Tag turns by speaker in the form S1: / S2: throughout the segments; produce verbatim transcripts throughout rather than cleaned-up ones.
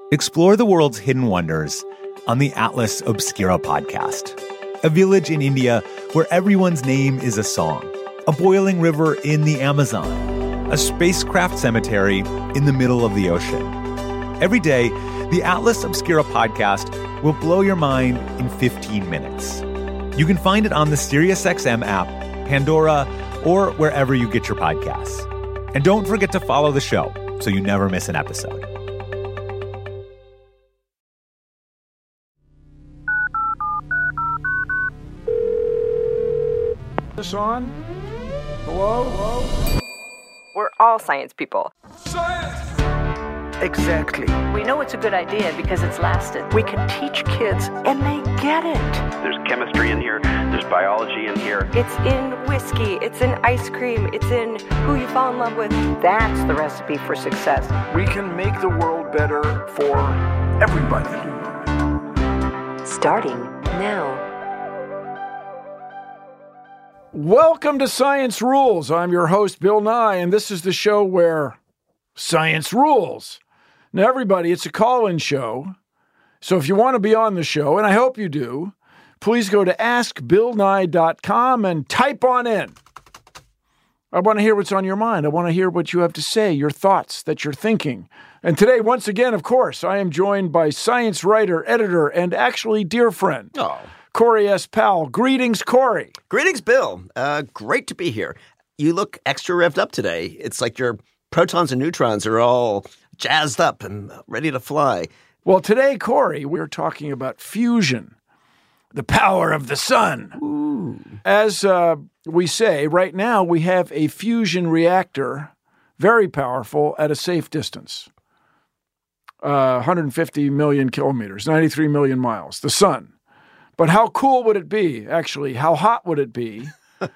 S1: Explore the world's hidden wonders on the Atlas Obscura podcast. A village in India where everyone's name is a song. A boiling river in the Amazon. A spacecraft cemetery in the middle of the ocean. Every day, the Atlas Obscura podcast will blow your mind in fifteen minutes. You can find it on the SiriusXM app, Pandora, or wherever you get your podcasts. And don't forget to follow the show so you never miss an episode.
S2: This on? Hello? Hello?
S3: We're all science people.
S2: Science! Exactly.
S4: We know it's a good idea because it's lasted.
S2: We can teach kids, and they get it.
S5: There's chemistry in here. There's biology in here.
S3: It's in whiskey. It's in ice cream. It's in who you fall in love with.
S4: That's the recipe for success.
S2: We can make the world better for everybody.
S4: Starting now.
S2: Welcome to Science Rules. I'm your host, Bill Nye, and this is the show where science rules. Now, everybody, it's a call-in show. So if you want to be on the show, and I hope you do, please go to ask bill nye dot com and type on in. I want to hear what's on your mind. I want to hear what you have to say, your thoughts that you're thinking. And today, once again, of course, I am joined by science writer, editor, and actually dear friend,
S6: Oh.
S2: Corey S. Powell. Greetings, Corey.
S6: Greetings, Bill. Uh, great to be here. You look extra revved up today. It's like your protons and neutrons are all jazzed up and ready to fly.
S2: Well, today, Corey, we're talking about fusion, the power of the sun.
S6: Ooh.
S2: As uh, we say, right now we have a fusion reactor, very powerful, at a safe distance. Uh, one hundred fifty million kilometers, ninety-three million miles, the sun. But how cool would it be, actually, how hot would it be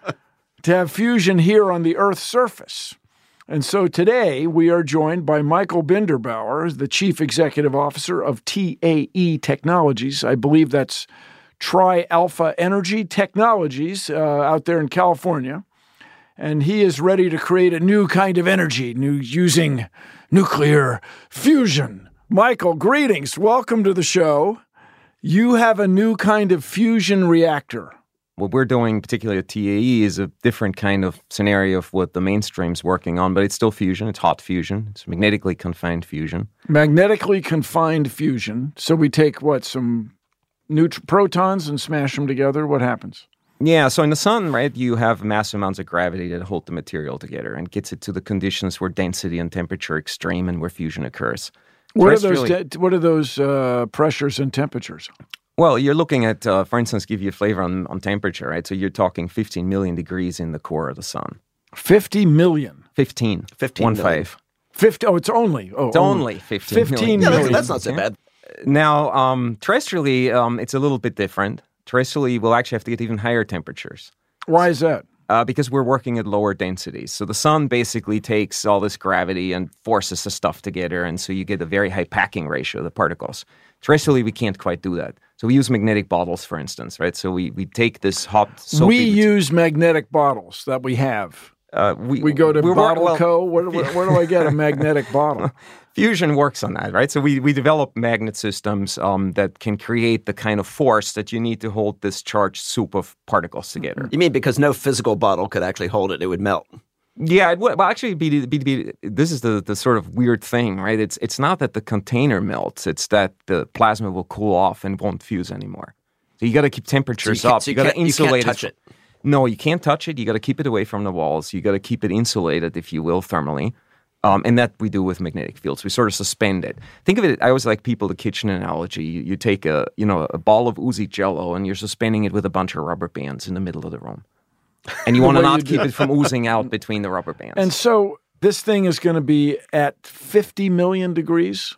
S2: to have fusion here on the Earth's surface? And so today we are joined by Michael Binderbauer, the Chief Executive Officer of T A E Technologies. I believe that's Tri-Alpha Energy Technologies uh, out there in California. And he is ready to create a new kind of energy, new using nuclear fusion. Michael, greetings. Welcome to the show. You have a new kind of fusion reactor.
S7: What we're doing, particularly at T A E, is a different kind of scenario of what the mainstream's working on, but it's still fusion. It's hot fusion. It's magnetically confined fusion.
S2: Magnetically confined fusion. So we take, what, some neut- protons and smash them together? What happens?
S7: Yeah, so in the sun, right, you have massive amounts of gravity that hold the material together and gets it to the conditions where density and temperature are extreme and where fusion occurs.
S2: What are those, de- what are those uh, pressures and temperatures?
S7: Well, you're looking at, uh, for instance, give you a flavor on, on temperature, right? So you're talking fifteen million degrees in the core of the sun.
S2: fifty million?
S7: fifteen.
S6: fifteen
S7: One
S6: million.
S7: five.
S2: fifty, oh, it's only. Oh,
S7: It's only fifteen,
S2: fifteen
S7: million.
S6: Yeah,
S2: million.
S6: that's, that's not so bad.
S7: Now, um, terrestrially, um, it's a little bit different. Terrestrially, we'll actually have to get even higher temperatures.
S2: Why is that?
S7: Uh, because we're working at lower densities. So the sun basically takes all this gravity and forces the stuff together, and so you get a very high packing ratio of the particles. Terrestrially, we can't quite do that. So we use magnetic bottles, for instance, right? So we, we take this hot soapy
S2: We
S7: material.
S2: use magnetic bottles that we have.
S7: Uh, we,
S2: We go to
S7: we're-
S2: Bottle
S7: well,
S2: Co. Where, where, where do I get a magnetic bottle?
S7: Fusion works on that, right? So we, we develop magnet systems um, that can create the kind of force that you need to hold this charged soup of particles together.
S6: You mean because no physical bottle could actually hold it, it would melt?
S7: Yeah, it would. Well, actually, be, be, be, this is the, the sort of weird thing, right? It's it's not that the container melts; it's that the plasma will cool off and won't fuse anymore. So you got to keep temperatures
S6: So you can't-
S7: up.
S6: so you
S7: got to
S6: can't- you can't
S7: insulate
S6: touch it.
S7: No, you can't touch it. You got to keep it away from the walls. You got to keep it insulated, if you will, thermally. Um, and that we do with magnetic fields. We sort of suspend it. Think of it. I always like people the kitchen analogy. You, you take a you know a ball of oozy Jello and you're suspending it with a bunch of rubber bands in the middle of the room. And you want to
S2: way
S7: not
S2: you
S7: keep
S2: do-
S7: it from oozing out between the rubber bands.
S2: And so this thing is going to be at fifty million degrees?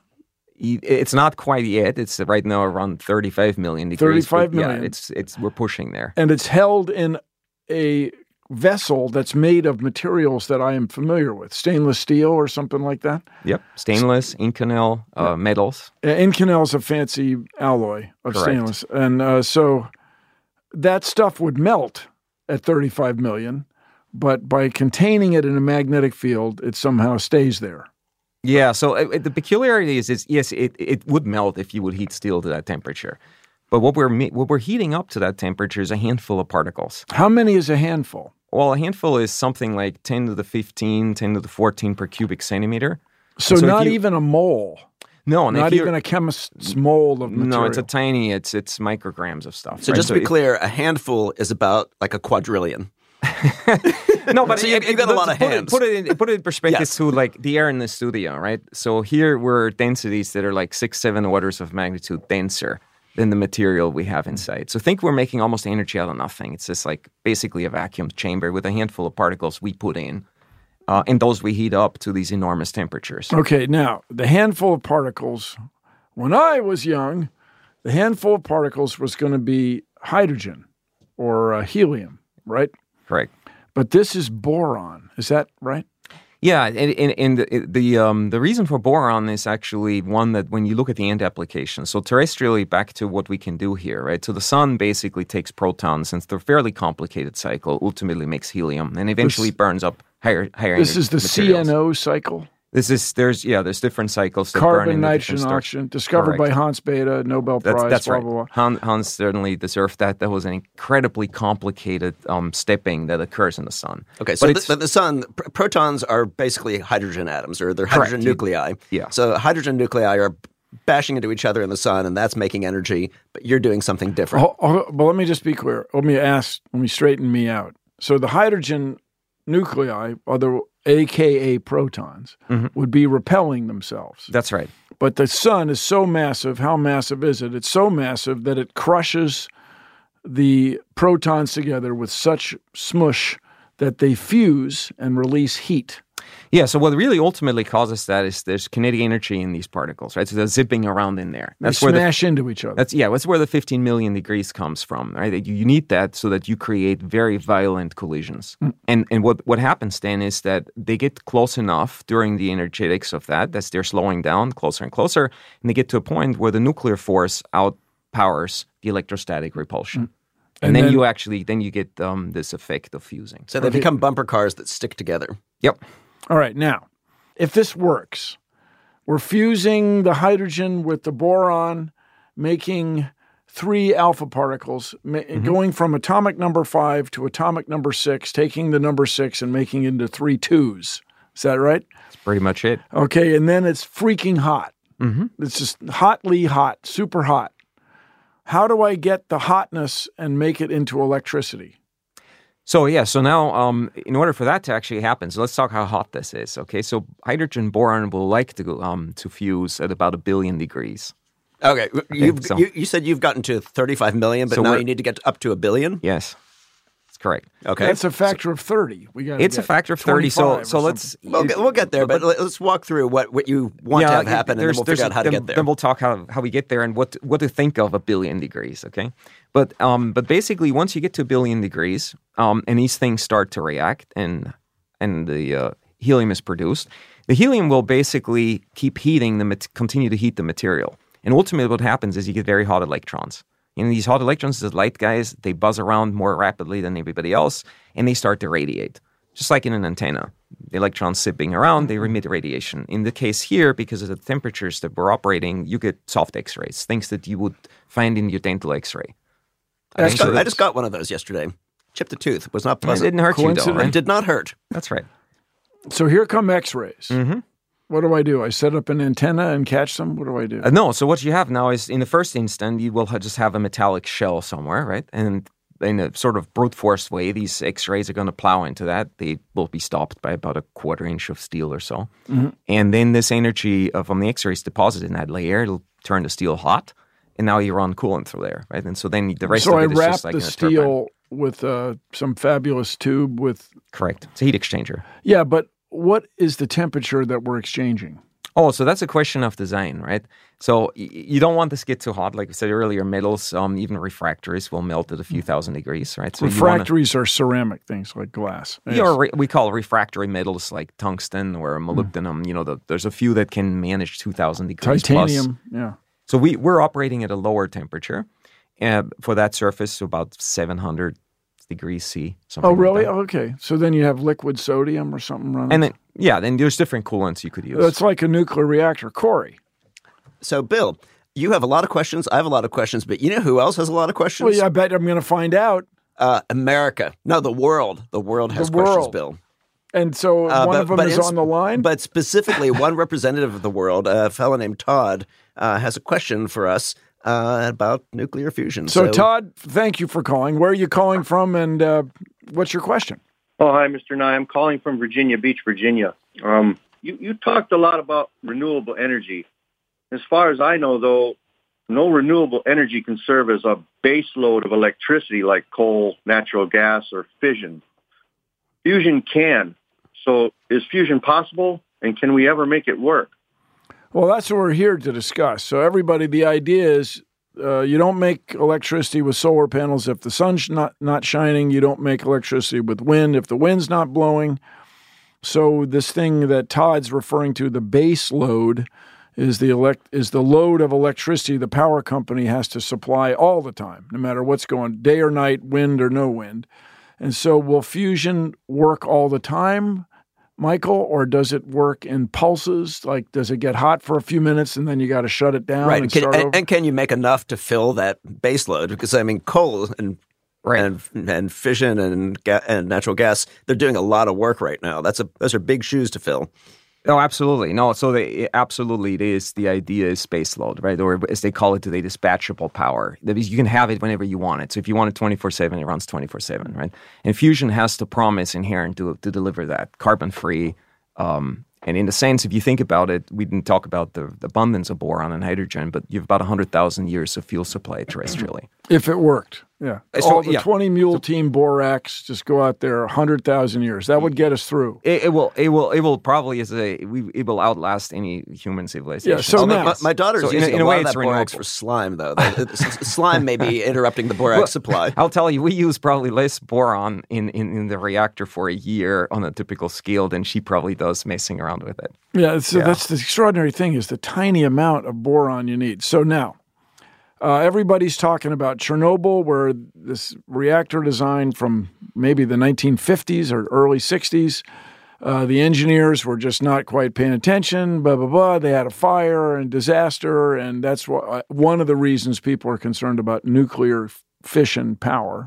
S7: It's not quite yet. It's right now around thirty-five million degrees.
S2: thirty-five
S7: but yeah,
S2: million.
S7: it's it's we're pushing there.
S2: And it's held in a vessel that's made of materials that I am familiar with, stainless steel or something like that.
S7: Yep, stainless, Inconel, uh, metals.
S2: Uh, Inconel is a fancy alloy of
S7: Correct.
S2: stainless. And uh, so that stuff would melt at thirty-five million, but by containing it in a magnetic field, it somehow stays there.
S7: Yeah, so uh, the peculiarity is, is yes, it, it would melt if you would heat steel to that temperature. But what we're me- what we're heating up to that temperature is a handful of particles.
S2: How many is a handful?
S7: Well, a handful is something like ten to the fifteen, ten to the fourteen per cubic centimeter.
S2: So,
S7: so
S2: not
S7: you,
S2: even a mole.
S7: No, and
S2: not
S7: if
S2: even a chemist's mole of material.
S7: No, it's a tiny. It's it's micrograms of stuff.
S6: So
S7: right?
S6: just to
S7: so
S6: be
S7: if,
S6: clear, a handful is about like a quadrillion.
S7: No, but
S6: so you,
S7: it,
S6: you've got a lot of
S7: put
S6: hands.
S7: It, put it in put it in perspective
S6: Yes.
S7: to like the air in the studio, right? So here we're densities that are like six, seven orders of magnitude denser than the material we have inside. So think we're making almost energy out of nothing. It's just like basically a vacuum chamber with a handful of particles we put in, uh, and those we heat up to these enormous temperatures.
S2: Okay, now the handful of particles. When I was young, the handful of particles was going to be hydrogen or uh, helium, right?
S7: Correct.
S2: But this is boron. Is that right?
S7: Yeah, and, and, and the the, um, the reason for boron is actually one that when you look at the end application, so terrestrially back to what we can do here, right? So the sun basically takes protons, and it's a fairly complicated cycle, ultimately makes helium, and eventually
S2: This-
S7: burns up higher higher
S2: This
S7: energy
S2: is the
S7: materials.
S2: C N O cycle.
S7: This is there's yeah there's different cycles that burn
S2: Carbon,
S7: in the
S2: nitrogen,
S7: different starch.
S2: oxygen, discovered by
S7: Correct.
S2: Hans Bethe, Nobel
S7: That's,
S2: Prize,
S7: that's
S2: blah,
S7: right.
S2: blah, blah.
S7: Hans, Hans certainly deserved that. That was an incredibly complicated um, stepping that occurs in the sun.
S6: Okay, so
S7: but
S6: the,
S7: it's,
S6: but the sun, pr- protons are basically hydrogen atoms, or they're hydrogen
S7: Correct. You-
S6: nuclei.
S7: yeah.
S6: So hydrogen nuclei are bashing into each other in the sun, and that's making energy, but you're doing something different.
S2: Oh, oh, but let me just be clear. Let me ask, let me straighten me out. So the hydrogen nuclei, or the A K A protons,
S7: Mm-hmm.
S2: would be repelling themselves.
S7: that's right.
S2: But the sun is so massive. How massive is it? It's so massive that it crushes the protons together with such smush that they fuse and release heat.
S7: Yeah, so what really ultimately causes that is there's kinetic energy in these particles, right? So they're zipping around in there.
S2: They
S7: That's where the
S2: smash into each other.
S7: That's yeah. That's where the fifteen million degrees comes from, right? You, you need that so that you create very violent collisions.
S2: Mm.
S7: And and what what happens then is that they get close enough during the energetics of that, that they're slowing down closer and closer, and they get to a point where the nuclear force outpowers the electrostatic repulsion. And,
S2: Mm. And
S7: then,
S2: then-
S7: you actually then you get um, this effect of fusing.
S6: So they become bumper cars that stick together.
S7: Yep.
S2: All right, now, if this works, we're fusing the hydrogen with the boron, making three alpha particles, ma-
S7: Mm-hmm.
S2: going from atomic number five to atomic number six, taking the number six and making it into three twos. Is that right?
S7: That's pretty much it.
S2: Okay, and then it's freaking hot.
S7: Mm-hmm.
S2: It's just hotly hot, super hot. How do I get the hotness and make it into electricity?
S7: So yeah, so now um, in order for that to actually happen, so let's talk how hot this is. Okay, so hydrogen boron will like to go, um, to fuse at about a billion degrees.
S6: Okay, you've,
S7: so.
S6: you, you said you've gotten to thirty-five million, but
S7: So
S6: now
S7: we're-
S6: you need to get up to a billion?
S7: Yes, that's correct.
S6: Okay.
S2: That's a factor of thirty. We got.
S7: It's a factor of thirty. So so let's
S6: We'll get, we'll get there, but let's walk through what, what you want to have happen, and then
S7: there's-
S6: we'll
S7: there's
S6: figure
S7: a-
S6: out how to
S7: then,
S6: get there.
S7: Then we'll talk how, how we get there and what what to think of a billion degrees. Okay, but um, but basically, once you get to a billion degrees, um, and these things start to react, and and the uh, helium is produced, the helium will basically keep heating the mat- continue to heat the material, and ultimately, what happens is you get very hot electrons. And these hot electrons, the light guys, they buzz around more rapidly than everybody else, and they start to radiate, just like in an antenna. The electrons zipping around, they emit radiation. In the case here, because of the temperatures that we're operating, you get soft X-rays, things that you would find in your dental X-ray.
S6: I, just got,
S2: Excellent.
S6: I just got one of those yesterday. Chipped a tooth. Was not
S7: It
S6: pleasant.
S7: didn't hurt you, though,
S2: Coincidence?
S6: It
S7: right?
S6: did not hurt.
S7: That's right.
S2: So here come X-rays.
S7: Mm-hmm.
S2: What do I do? I set up an antenna and catch them? What do I do?
S7: Uh, no, so what you have now is, in the first instant, you will ha- just have a metallic shell somewhere, right? And in a sort of brute force way, these X-rays are going to plow into that. They will be stopped by about a quarter inch of steel or so.
S2: Mm-hmm.
S7: And then this energy uh, from the X-rays deposited in that layer, it'll turn the steel hot, and now you run coolant through there, right? And so then the rest
S2: so
S7: of
S2: I
S7: it is
S2: wrap
S7: just like
S2: the
S7: in a
S2: steel
S7: turbine.
S2: with uh, some fabulous tube with...
S7: Correct. It's a heat exchanger.
S2: Yeah, but what is the temperature that we're exchanging?
S7: Oh, so that's a question of design, right? So y- you don't want this to get too hot. Like I said earlier, metals, um, even refractories, will melt at a few thousand degrees, right? So you wanna-
S2: Refractories are ceramic things like glass. Yes.
S7: Yeah, or re- we call refractory metals like tungsten or molybdenum. You know, the, there's a few that can manage two thousand degrees
S2: Titanium,
S7: plus.
S2: yeah.
S7: So we, we're operating at a lower temperature uh, for that surface, so about seven hundred degrees C. Something
S2: Oh,
S7: like
S2: really?
S7: that.
S2: Okay. So then you have liquid sodium or something running?
S7: And then, Yeah, then there's different coolants you could use.
S2: It's like a nuclear reactor. Corey.
S6: So, Bill, you have a lot of questions. I have a lot of questions, but you know who else has a lot of questions?
S2: Well, yeah, I bet I'm going to find out.
S6: Uh, America. No, the world. The world has
S2: The world.
S6: questions, Bill.
S2: And so
S6: Uh,
S2: one
S6: but-
S2: of them
S6: but
S2: is
S6: in-
S2: on the line?
S6: But specifically, one representative of the world, a fellow named Todd, uh, has a question for us uh, about nuclear fusion.
S2: So, Todd, thank you for calling. Where are you calling from, and uh, what's your question?
S8: Oh, hi, Mister Nye. I'm calling from Virginia Beach, Virginia. Um, you, you talked a lot about renewable energy. As far as I know, though, no renewable energy can serve as a base load of electricity like coal, natural gas, or fission. Fusion can. So is fusion possible, and can we ever make it work?
S2: Well, that's what we're here to discuss. So, everybody, the idea is uh, you don't make electricity with solar panels if the sun's not, not shining. You don't make electricity with wind if the wind's not blowing. So, this thing that Todd's referring to, the base load, is the elect is the load of electricity the power company has to supply all the time, no matter what's going, day or night, wind or no wind. And so, will fusion work all the time, Michael, or does it work in pulses? Like, does it get hot for a few minutes and then you got to shut it down?
S6: right,
S2: And,
S6: can,
S2: start
S6: and,
S2: over?
S6: and can you make enough to fill that base load? Because, I mean, coal and
S7: Right.
S6: and and fission and ga- and natural gas, they're doing a lot of work right now. That's a those are big shoes to fill.
S7: Oh, absolutely. No, so they, absolutely it is. The idea is space load, right? Or as they call it today, dispatchable power. That means you can have it whenever you want it. So if you want it twenty-four seven, it runs twenty-four seven, right? And fusion has the promise inherent to, to deliver that, carbon-free. Um, and in the sense, if you think about it, we didn't talk about the, the abundance of boron and hydrogen, but you have about one hundred thousand years of fuel supply terrestrially.
S2: If it worked, yeah.
S7: So,
S2: All the
S7: yeah.
S2: twenty mule team borax just go out there, one hundred thousand years. That would get us through.
S7: It, it will, it will, it will probably as a we, it will outlast any human civilization.
S2: Yeah, so
S6: Although
S2: now-
S6: my, my daughter's
S7: So in a-
S6: using
S7: in
S6: a,
S7: a
S6: lot
S7: way
S6: of
S7: it's
S6: that borax
S7: renewable.
S6: for slime, though. The- the s- slime may be interrupting the borax
S7: Well,
S6: supply.
S7: I'll tell you, we use probably less boron in, in, in the reactor for a year on a typical scale than she probably does messing around with it.
S2: Yeah, so
S7: Yeah.
S2: that's the extraordinary thing is the tiny amount of boron you need. So now, uh, everybody's talking about Chernobyl, where this reactor design from maybe the nineteen fifties or early sixties, uh, the engineers were just not quite paying attention, blah, blah, blah. They had a fire and disaster, and that's what, uh, one of the reasons people are concerned about nuclear f- fission power.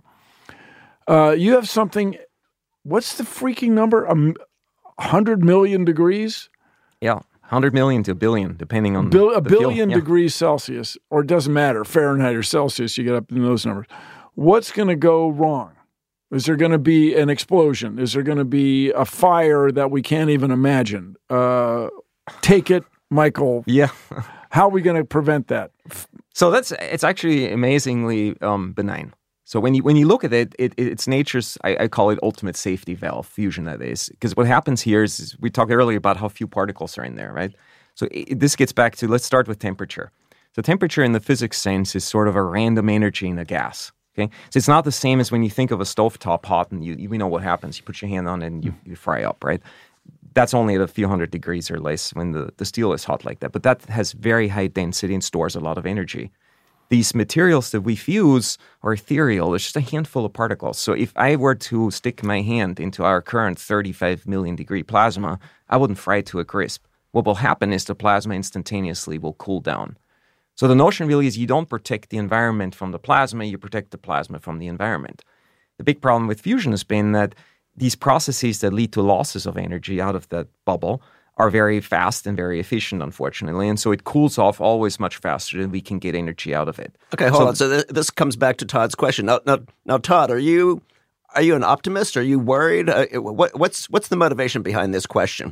S2: Uh, you have something, what's the freaking number? Um, one hundred million degrees?
S7: Yeah, one hundred million to a billion, depending on
S2: Bil- a
S7: the fuel.
S2: billion
S7: Yeah.
S2: degrees Celsius, or it doesn't matter, Fahrenheit or Celsius, you get up in those numbers. What's going to go wrong? Is there going to be an explosion? Is there going to be a fire that we can't even imagine? Uh, take it, Michael.
S7: Yeah.
S2: How are we going to prevent that?
S7: So that's it's actually amazingly um, benign. So when you when you look at it, it it's nature's I, I call it ultimate safety valve, fusion that is, because what happens here is, is we talked earlier about how few particles are in there, right? So it, this gets back to let's start with temperature. So temperature in the physics sense is sort of a random energy in a gas. Okay, so it's not the same as when you think of a stovetop hot and you, you we know what happens. You put your hand on it and you, you fry up, right? That's only at a few hundred degrees or less when the, the steel is hot like that. But that has very high density and stores a lot of energy. These materials that we fuse are ethereal. It's just a handful of particles. So if I were to stick my hand into our current thirty-five million degree plasma, I wouldn't fry it to a crisp. What will happen is the plasma instantaneously will cool down. So the notion really is you don't protect the environment from the plasma, you protect the plasma from the environment. The big problem with fusion has been that these processes that lead to losses of energy out of that bubble are very fast and very efficient, unfortunately. And so it cools off always much faster than we can get energy out of it.
S6: Okay, hold
S7: So-
S6: on. So th- this comes back to Todd's question. Now, now, now, Todd, are you are you an optimist? Are you worried? Uh, what, what's what's the motivation behind this question?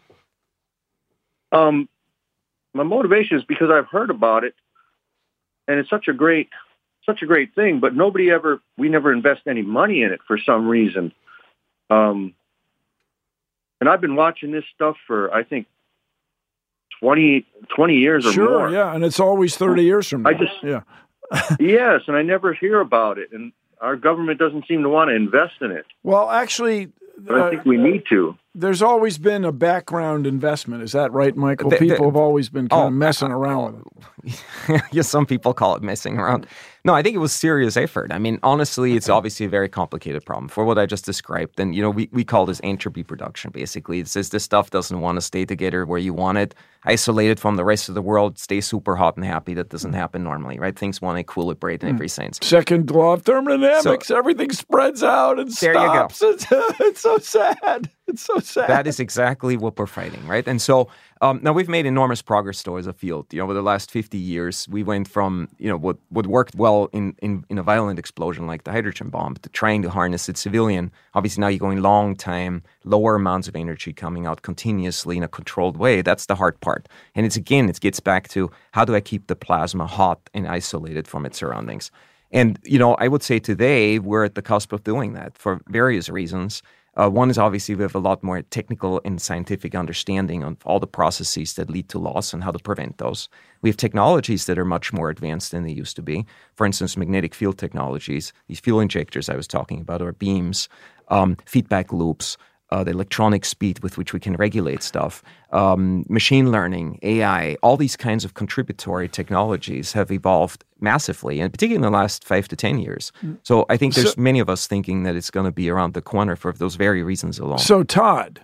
S8: Um, my motivation is because I've heard about it, and it's such a great, such a great thing. But nobody ever, we never invest any money in it for some reason. Um, and I've been watching this stuff for I think twenty, twenty years or
S2: Sure,
S8: more.
S2: yeah, and it's always thirty years from now.
S8: I just-
S2: yeah.
S8: Yes, and I never hear about it, and our government doesn't seem to want to invest in it.
S2: Well, actually,
S8: But I
S2: uh,
S8: think we need to.
S2: there's always been a background investment. Is that right, Michael?
S7: The,
S2: people
S7: the,
S2: have always been kind
S7: oh,
S2: of messing around with
S7: it. Yeah, some people call it messing around. No, I think it was serious effort. I mean, honestly, it's obviously a very complicated problem for what I just described. And, you know, we, we call this entropy production, basically. It says this stuff doesn't want to stay together where you want it, isolated from the rest of the world, stay super hot and happy. That doesn't happen normally, right? Things want to equilibrate in every sense.
S2: Second law of thermodynamics, so, everything spreads out and
S7: there
S2: stops.
S7: You go.
S2: It's, it's so sad. It's so sad.
S7: That is exactly what we're fighting, right? And so um, now we've made enormous progress though as a field. You know, over the last fifty years, we went from, you know, what, what worked well in, in, in a violent explosion like the hydrogen bomb to trying to harness it civilian. Obviously now you're going long time, lower amounts of energy coming out continuously in a controlled way. That's the hard part. And it's again, it gets back to how do I keep the plasma hot and isolated from its surroundings? And, you know, I would say today we're at the cusp of doing that for various reasons. Uh, one is obviously we have a lot more technical and scientific understanding of all the processes that lead to loss and how to prevent those. We have technologies that are much more advanced than they used to be. For instance, magnetic field technologies, these fuel injectors I was talking about, or beams, um, feedback loops, uh, the electronic speed with which we can regulate stuff, um, machine learning, A I, all these kinds of contributory technologies have evolved massively, and particularly in the last five to ten years. So I think there's so, many of us thinking that it's going to be around the corner for those very reasons alone.
S2: So Todd,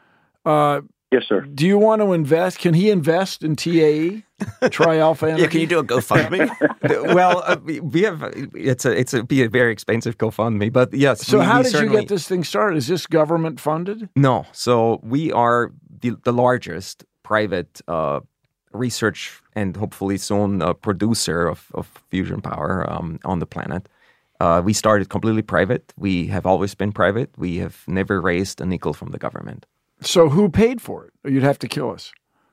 S2: uh,
S8: yes, sir.
S2: Do you want to invest? Can he invest in T A E? Tri-Alpha Energy?
S6: Yeah, can you do a GoFundMe?
S7: Well, uh, we have it's a it's a be a very expensive GoFundMe, but yes.
S2: So
S7: we,
S2: how
S7: we
S2: did
S7: certainly,
S2: you get this thing started? Is this government funded?
S7: No. So we are the, the largest private uh, research and hopefully soon uh, producer of, of fusion power um, on the planet. Uh, we started completely private. We have always been private. We have never raised a nickel from the government.
S2: So who paid for it? Or you'd have to kill us.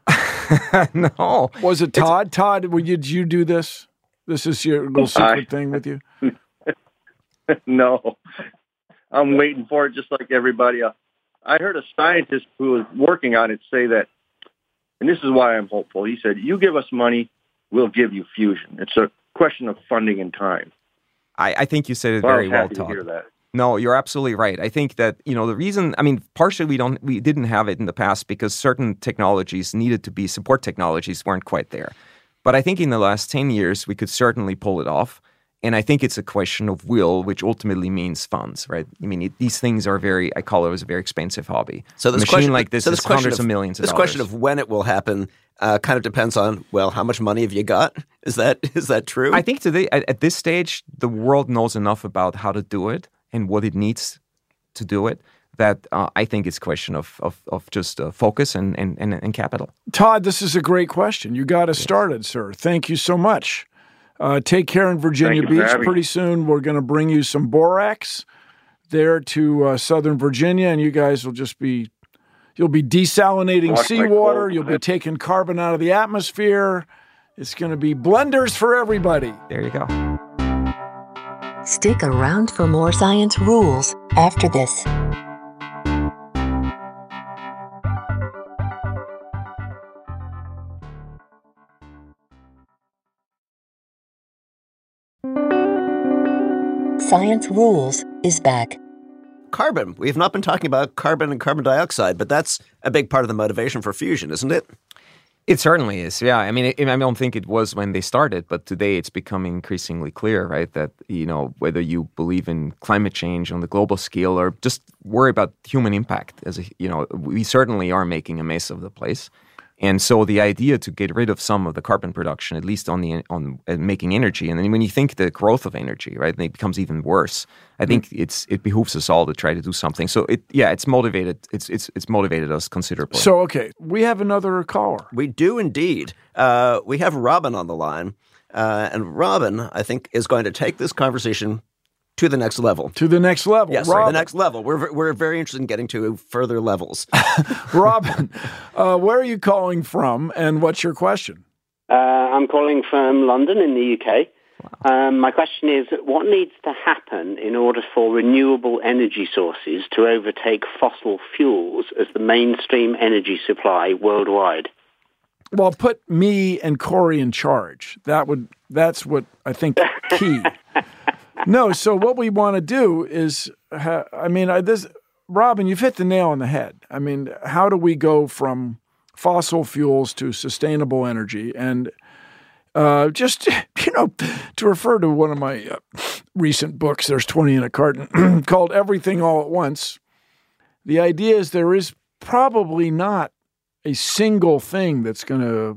S7: No.
S2: Was it Todd? It's, Todd, did you do this? This is your little secret I, thing with you?
S8: No. I'm waiting for it just like everybody else. I heard a scientist who was working on it say that, and this is why I'm hopeful. He said, you give us money, we'll give you fusion. It's a question of funding and time.
S7: I, I think you said it
S8: well,
S7: very well,
S8: Todd.
S7: Todd.
S8: To hear that.
S7: No, you're absolutely right. I think that, you know, the reason, I mean, partially we don't, we didn't have it in the past because certain technologies needed to be, support technologies weren't quite there. But I think in the last ten years, we could certainly pull it off. And I think it's a question of will, which ultimately means funds, right? I mean, it, these things are very, I call it as a very expensive hobby.
S6: So this
S7: a machine
S6: question,
S7: like this
S6: so this
S7: is hundreds
S6: of,
S7: of millions of
S6: this
S7: dollars.
S6: This question of when it will happen uh, kind of depends on, well, how much money have you got? Is that is that true?
S7: I think today, at, at this stage, the world knows enough about how to do it and what it needs to do it, that uh, I think it's a question of of, of just uh, focus and, and, and, and capital.
S2: Todd, this is a great question. You got us yes. started, sir. Thank you so much. Uh, take care in Virginia Beach. Pretty soon we're going to bring you some borax there to uh, Southern Virginia, and you guys will just be, you'll be desalinating Wash seawater. You'll be taking carbon out of the atmosphere. It's going to be blenders for everybody.
S7: There you go.
S9: Stick around for more Science Rules after this. Science Rules is back.
S6: Carbon. We have not been talking about carbon and carbon dioxide, but that's a big part of the motivation for fusion, isn't it?
S7: It certainly is, yeah. I mean, it, I don't think it was when they started, but today it's becoming increasingly clear, right, that, you know, whether you believe in climate change on the global scale or just worry about human impact, as a, you know, we certainly are making a mess of the place. And so the idea to get rid of some of the carbon production, at least on the on uh, making energy, and then when you think the growth of energy, right, it becomes even worse. I think mm. it's it behooves us all to try to do something. So it yeah, it's motivated. It's it's it's motivated us considerably.
S2: So okay, we have another caller.
S6: We do indeed. Uh, we have Robin on the line, uh, and Robin, I think, is going to take this conversation to the next level.
S2: To the next level.
S6: Yes,
S2: Robin.
S6: the next level. We're we're very interested in getting to further levels.
S2: Robin, uh, where are you calling from, and what's your question?
S10: Uh, I'm calling from London in the U K. Wow. Um, my question is, what needs to happen in order for renewable energy sources to overtake fossil fuels as the mainstream energy supply worldwide?
S2: Well, put me and Corey in charge. That would that's what I think key. No, so what we want to do is, ha- I mean, I, this Robin, you've hit the nail on the head. I mean, how do we go from fossil fuels to sustainable energy? And uh, just, you know, to refer to one of my uh, recent books, there's twenty in a carton, called Everything All at Once. The idea is there is probably not a single thing that's going to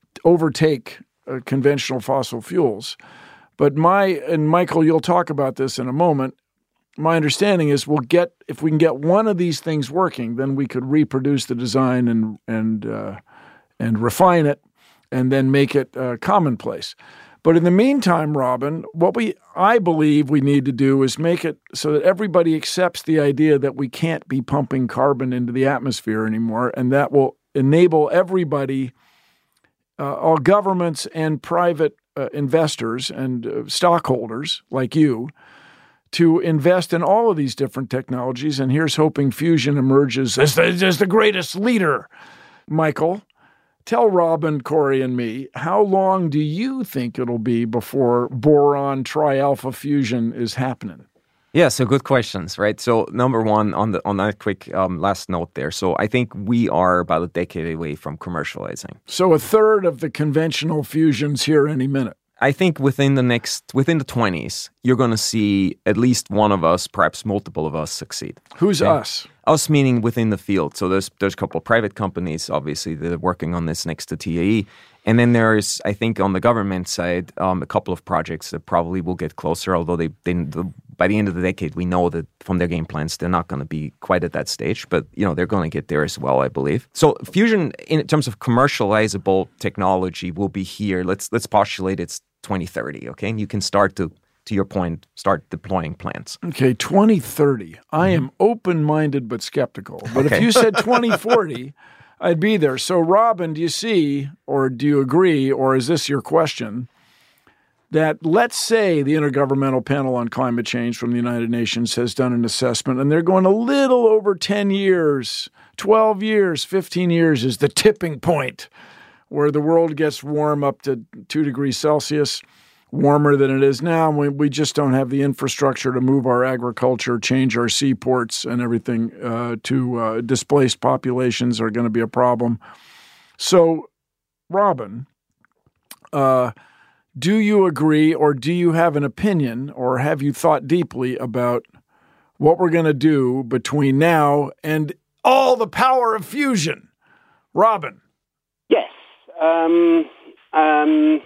S2: overtake uh, conventional fossil fuels. But my, and Michael, you'll talk about this in a moment, my understanding is we'll get, if we can get one of these things working, then we could reproduce the design and and uh, and refine it and then make it uh, commonplace. But in the meantime, Robin, what we I believe we need to do is make it so that everybody accepts the idea that we can't be pumping carbon into the atmosphere anymore, and that will enable everybody, uh, all governments and private uh, investors and uh, stockholders like you, to invest in all of these different technologies. And here's hoping fusion emerges as the, as the greatest leader. Michael, tell Robin, Corey, and me, how long do you think it'll be before boron tri-alpha fusion is happening?
S7: Yeah, so good questions, right? So number one, on the on that quick um, last note there. So I think we are about a decade away from commercializing.
S2: So a third of the conventional fusions here any minute.
S7: I think within the next, within the twenties, you're going to see at least one of us, perhaps multiple of us, succeed.
S2: Who's
S7: okay?
S2: us?
S7: Us meaning within the field. So there's there's a couple of private companies, obviously, that are working on this next to T A E. And then there's, I think, on the government side, um, a couple of projects that probably will get closer, although they, they by the end of the decade, we know that from their game plans, they're not going to be quite at that stage. But, you know, they're going to get there as well, I believe. So fusion, in terms of commercializable technology, will be here. Let's let's postulate it's twenty thirty, okay? And you can start to, to your point, start deploying plants.
S2: Okay, twenty thirty. I am open-minded but skeptical. But
S7: Okay.
S2: if you said twenty forty, I'd be there. So, Robin, do you see, or do you agree, or is this your question, that let's say the Intergovernmental Panel on Climate Change from the United Nations has done an assessment, and they're going a little over ten years, twelve years, fifteen years is the tipping point where the world gets warm up to two degrees Celsius, warmer than it is now. We, we just don't have the infrastructure to move our agriculture, change our seaports and everything uh, to uh, displaced populations are going to be a problem. So, Robin, uh, do you agree, or do you have an opinion, or have you thought deeply about what we're going to do between now and all the power of fusion? Robin.
S10: Yes. Um, um,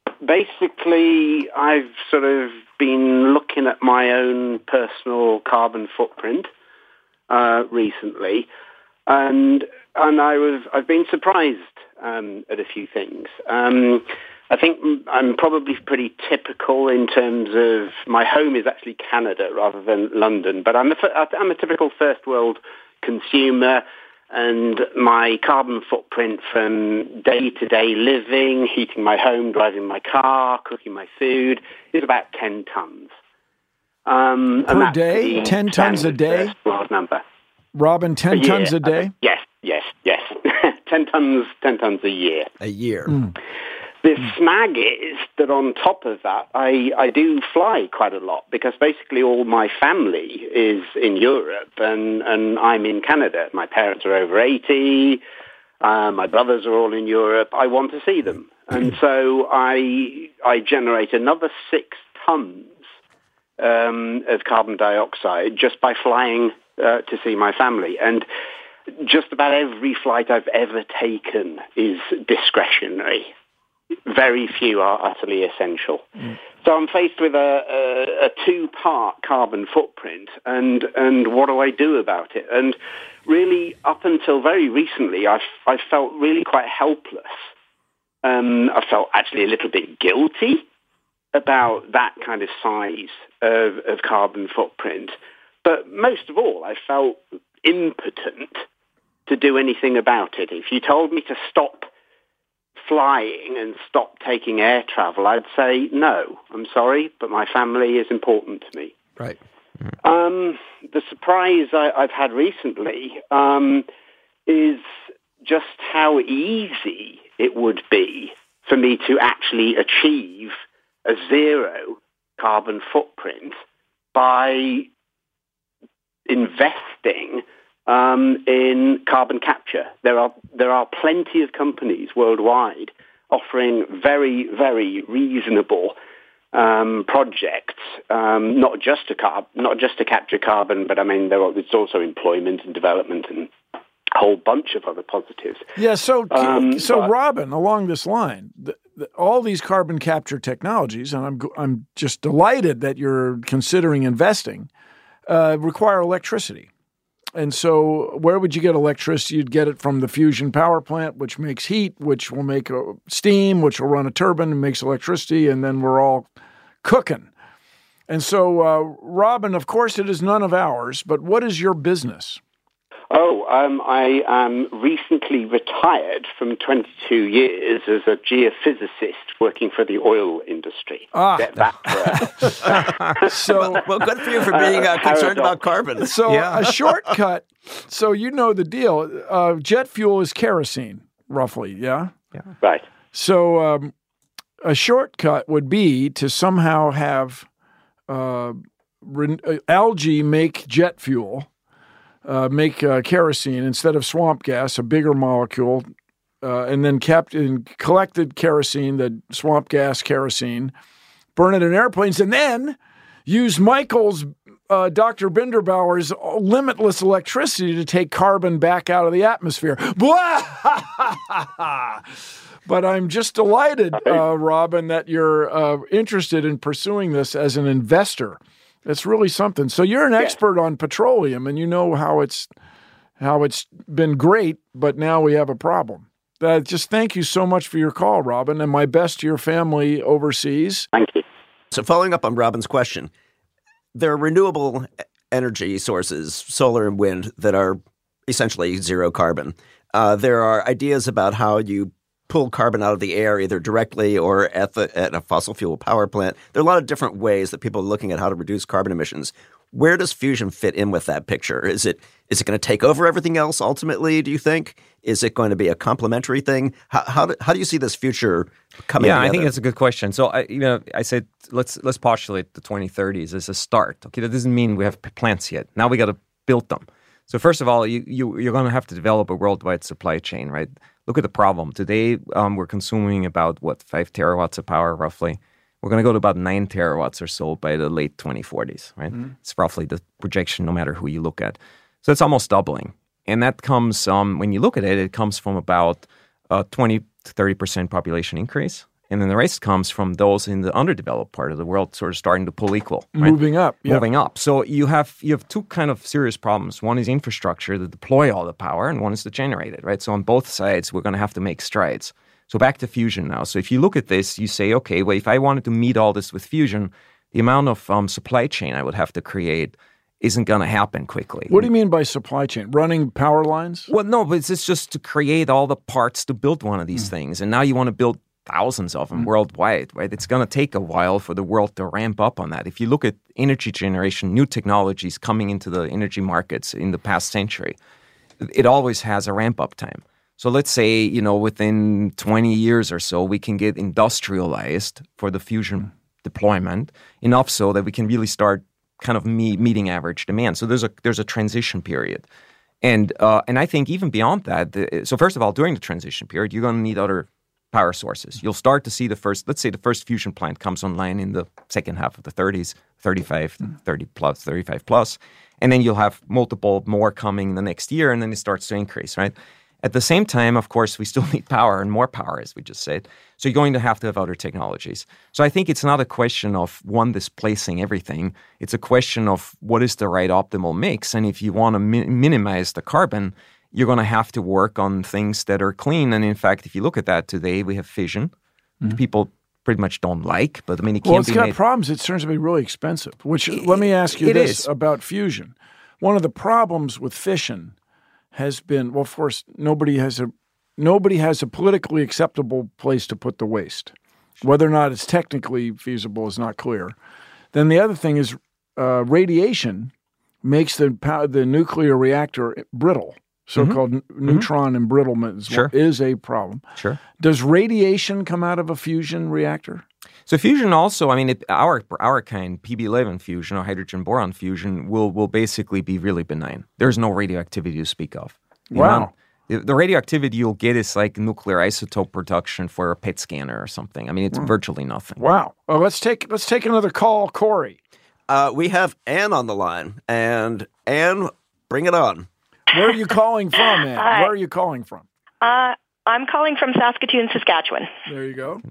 S10: basically, I've sort of been looking at my own personal carbon footprint uh, recently, and and I was I've been surprised um, at a few things. Um, I think I'm probably pretty typical in terms of my home is actually Canada rather than London, but I'm a, I'm a typical first world consumer. And my carbon footprint from day-to-day living, heating my home, driving my car, cooking my food, is about ten tons. Um,
S2: Per day? ten tons a day?
S10: First world number.
S2: Robin, ten
S10: A
S2: tons
S10: year.
S2: a day?
S10: Yes, yes, yes. ten tons, ten tons a year.
S6: A year.
S2: Mm.
S10: The snag is that on top of that, I, I do fly quite a lot because basically all my family is in Europe and, and I'm in Canada. My parents are over eighty. Uh, my brothers are all in Europe. I want to see them. And so I, I generate another six tons um, of carbon dioxide just by flying uh, to see my family. And just about every flight I've ever taken is discretionary. Very few are utterly essential. Mm. So I'm faced with a, a, a two-part carbon footprint, and, and what do I do about it? And really, up until very recently, I've, I felt really quite helpless. Um, I felt actually a little bit guilty about that kind of size of, of carbon footprint. But most of all, I felt impotent to do anything about it. If you told me to stop flying and stop taking air travel, I'd say, no, I'm sorry, but my family is important to me.
S6: Right.
S10: Um, the surprise I, I've had recently um, is just how easy it would be for me to actually achieve a zero carbon footprint by investing um, in carbon capture. There are there are plenty of companies worldwide offering very, very reasonable um, projects, um, not just to carb, not just to capture carbon, but I mean, there are, it's also employment and development and a whole bunch of other positives.
S2: Yeah. So,
S10: Um,
S2: so
S10: but-
S2: Robin, along this line, the, the, all these carbon capture technologies, and I'm go- I'm just delighted that you're considering investing, uh, require electricity. And so where would you get electricity? You'd get it from the fusion power plant, which makes heat, which will make a steam, which will run a turbine and makes electricity, and then we're all cooking. And so, uh, Robin, of course, it is none of ours, but what is your business?
S10: Oh, um, I um, recently retired from twenty-two years as a geophysicist working for the oil industry.
S2: Ah.
S10: Get that for a-
S2: So,
S6: Well, well, good for you for being uh, concerned
S10: paradox.
S6: about carbon.
S2: so
S6: yeah.
S2: a shortcut. So you know the deal. Uh, jet fuel is kerosene, roughly, yeah?
S10: Right.
S2: So um, a shortcut would be to somehow have uh, re- uh, algae make jet fuel, uh, make uh, kerosene instead of swamp gas, a bigger molecule, uh, and then kept in collected kerosene, the swamp gas kerosene, burn it in airplanes, and then use Michael's, uh, Doctor Binderbauer's limitless electricity to take carbon back out of the atmosphere. But I'm just delighted, uh, Robin, that you're uh, interested in pursuing this as an investor. It's really something. So you're an expert on petroleum, and you know how it's how it's been great, but now we have a problem. Uh, just thank you so much for your call, Robin, and my best to your family overseas.
S10: Thank you.
S6: So following up on Robin's question, there are renewable energy sources, solar and wind, that are essentially zero carbon. Uh, there are ideas about how you pull carbon out of the air either directly or at the at a fossil fuel power plant. There are a lot of different ways that people are looking at how to reduce carbon emissions. Where does fusion fit in with that picture? Is it is it going to take over everything else ultimately, do you think? Is it going to be a complementary thing? How how do, how do you see this future coming
S7: Yeah,
S6: together?
S7: I think that's a good question. So, I, you know, I said let's let's postulate the twenty thirties as a start. Okay, that doesn't mean we have p- plants yet. Now we got to build them. So first of all, you, you you're going to have to develop a worldwide supply chain, right? Look at the problem today. Um, we're consuming about what five terawatts of power, roughly. We're going to go to about nine terawatts or so by the late twenty forties, right? Mm-hmm. It's roughly the projection, no matter who you look at. So it's almost doubling. And that comes, um, when you look at it, it comes from about uh, twenty to thirty percent population increase. And then the rest comes from those in the underdeveloped part of the world sort of starting to pull equal. Right?
S2: Moving up. Yep.
S7: Moving up. So you have you have two kind of serious problems. One is infrastructure to deploy all the power, and one is to generate it, right? So on both sides, we're going to have to make strides. So back to fusion now. So if you look at this, you say, okay, well, if I wanted to meet all this with fusion, the amount of um, supply chain I would have to create isn't going to happen quickly.
S2: What do you mean by supply chain? Running power lines?
S7: Well, no, but it's just to create all the parts to build one of these mm. things. And now you want to build thousands of them mm. worldwide, right? It's going to take a while for the world to ramp up on that. If you look at energy generation, new technologies coming into the energy markets in the past century, it always has a ramp-up time. So let's say, you know, within twenty years or so, we can get industrialized for the fusion mm. deployment enough so that we can really start kind of me- meeting average demand. So there's a there's a transition period. And uh, and I think even beyond that, the, so first of all, during the transition period, you're going to need other power sources. You'll start to see the first, let's say the first fusion plant comes online in the second half of the thirties, thirty-five, mm. thirty plus, thirty-five plus, and then you'll have multiple more coming the next year, and then it starts to increase, right? At the same time, of course, we still need power and more power, as we just said. So you're going to have to have other technologies. So I think it's not a question of one displacing everything. It's a question of what is the right optimal mix. And if you want to mi- minimize the carbon, you're going to have to work on things that are clean. And in fact, if you look at that today, we have fission. Mm-hmm. People pretty much don't like, but I mean, it can't
S2: well, it's
S7: be
S2: got
S7: made.
S2: problems. It turns to be really expensive, which it, let me ask you this is. about fusion. One of the problems with fission has been, well, of course, nobody has a nobody has a politically acceptable place to put the waste. Whether or not it's technically feasible is not clear. Then the other thing is uh, radiation makes the the nuclear reactor brittle. So-called mm-hmm. neutron mm-hmm. embrittlement is,
S7: sure.
S2: is a problem.
S7: Sure.
S2: Does radiation come out of a fusion reactor?
S7: So fusion also, I mean, it, our our kind, P B eleven fusion or hydrogen boron fusion, will will basically be really benign. There's no radioactivity to speak of. The
S2: Wow.
S7: amount- the, the radioactivity you'll get is like nuclear isotope production for a P E T scanner or something. I mean, it's virtually nothing.
S2: Wow. Well, let's take let's take another call, Corey.
S6: Uh, we have Anne on the line, and Anne, bring it on.
S2: Where are you calling from, Ann?
S11: Hi.
S2: Where are you calling from?
S11: Uh, I'm calling from Saskatoon, Saskatchewan.
S2: There you go.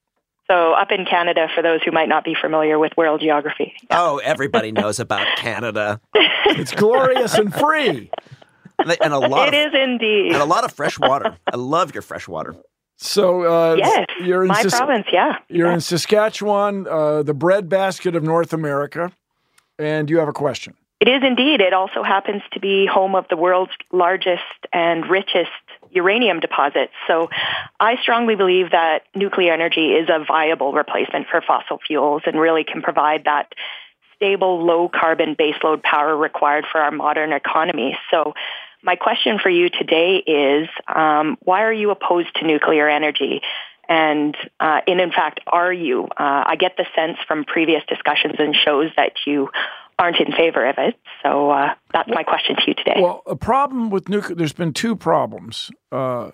S11: So up in Canada, for those who might not be familiar with world geography.
S6: Oh, everybody knows about Canada.
S2: It's glorious and free.
S6: And and a lot
S11: It
S6: of,
S11: is indeed.
S6: and a lot of fresh water. I love your fresh water.
S2: So uh,
S11: Yes,
S2: you're in
S11: my
S2: Sas-
S11: province, yeah.
S2: You're
S11: Yeah.
S2: in Saskatchewan, uh, the breadbasket of North America, and you have a question.
S11: It is indeed. It also happens to be home of the world's largest and richest uranium deposits. So I strongly believe that nuclear energy is a viable replacement for fossil fuels and really can provide that stable, low-carbon baseload power required for our modern economy. So my question for you today is, um, why are you opposed to nuclear energy? And, uh, and in fact, are you? Uh, I get the sense from previous discussions and shows that you aren't in favor of it. So uh, that's my question to you today.
S2: Well, a problem with nuclear, there's been two problems. Uh,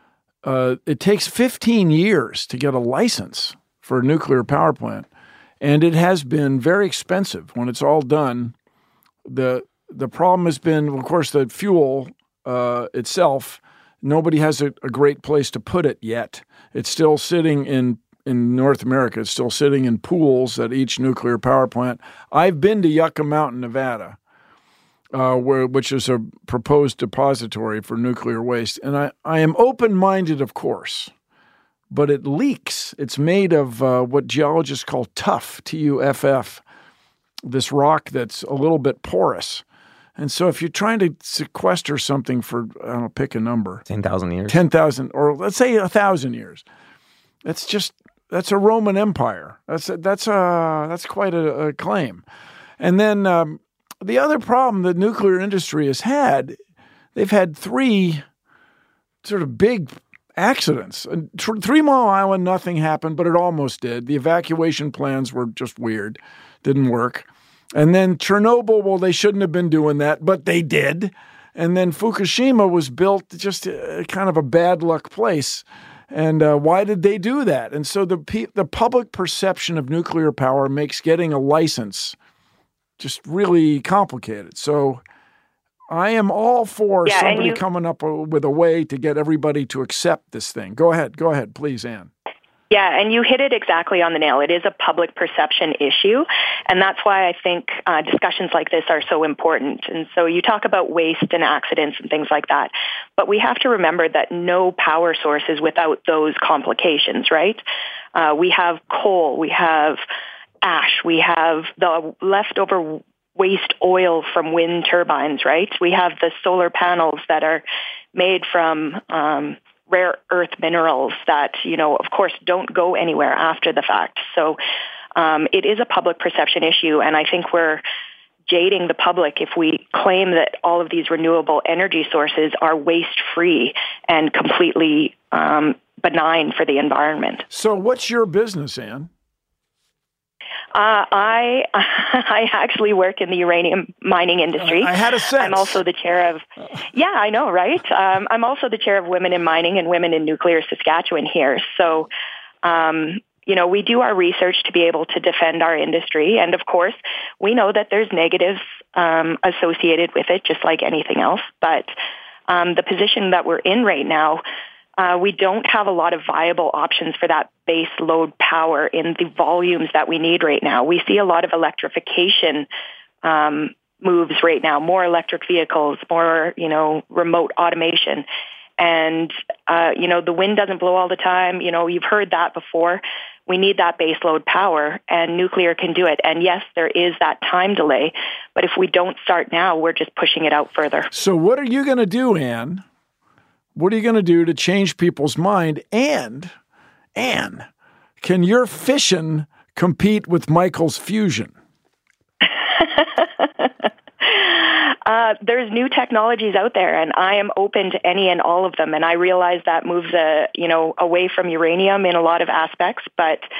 S2: uh, it takes fifteen years to get a license for a nuclear power plant, and it has been very expensive when it's all done. The the problem has been, of course, the fuel uh, itself. Nobody has a, a great place to put it yet. It's still sitting in in North America. It's still sitting in pools at each nuclear power plant. I've been to Yucca Mountain, Nevada, uh, where which is a proposed depository for nuclear waste. And I, I am open-minded, of course, but it leaks. It's made of uh, what geologists call tuff, T U F F, this rock that's a little bit porous. And so if you're trying to sequester something for, I don't know, pick a number.
S7: ten thousand years.
S2: ten thousand, or let's say one thousand years. That's just, that's a Roman Empire. That's a, that's a, that's quite a, a claim. And then um, the other problem the nuclear industry has had, they've had three sort of big accidents. And Th- Three Mile Island, nothing happened, but it almost did. The evacuation plans were just weird, didn't work. And then Chernobyl, well, they shouldn't have been doing that, but they did. And then Fukushima was built just a, kind of a bad luck place. And uh, why did they do that? And so the pe- the public perception of nuclear power makes getting a license just really complicated. So I am all for
S11: Yeah, and
S2: somebody
S11: you-
S2: coming up with a way to get everybody to accept this thing. Go ahead. Go ahead, please, Ann.
S11: Yeah, and you hit it exactly on the nail. It is a public perception issue, and that's why I think uh, discussions like this are so important. And so you talk about waste and accidents and things like that, but we have to remember that no power source is without those complications, right? Uh, we have coal, we have ash, we have the leftover waste oil from wind turbines, right? We have the solar panels that are made from um, rare earth minerals that, you know, of course, don't go anywhere after the fact. So um, it is a public perception issue, and I think we're jading the public if we claim that all of these renewable energy sources are waste-free and completely um, benign for the environment.
S2: So what's your business, Ann?
S11: Uh, I I actually work in the uranium mining industry.
S2: I had a sense.
S11: I'm also the chair of, yeah, I know, right? Um, I'm also the chair of Women in Mining and Women in Nuclear Saskatchewan here. So, um, you know, we do our research to be able to defend our industry. And of course, we know that there's negatives um, associated with it, just like anything else. But um, the position that we're in right now, Uh, we don't have a lot of viable options for that base load power in the volumes that we need right now. We see a lot of electrification um, moves right now, more electric vehicles, more, you know, remote automation. And, uh, you know, the wind doesn't blow all the time. You know, you've heard that before. We need that base load power, and nuclear can do it. And yes, there is that time delay, but if we don't start now, we're just pushing it out further.
S2: So what are you going to do, Ann? What are you going to do to change people's mind? And, Ann, can your fission compete with Michael's fusion?
S11: uh, there's new technologies out there, and I am open to any and all of them. And I realize that moves, uh, you know, away from uranium in a lot of aspects, but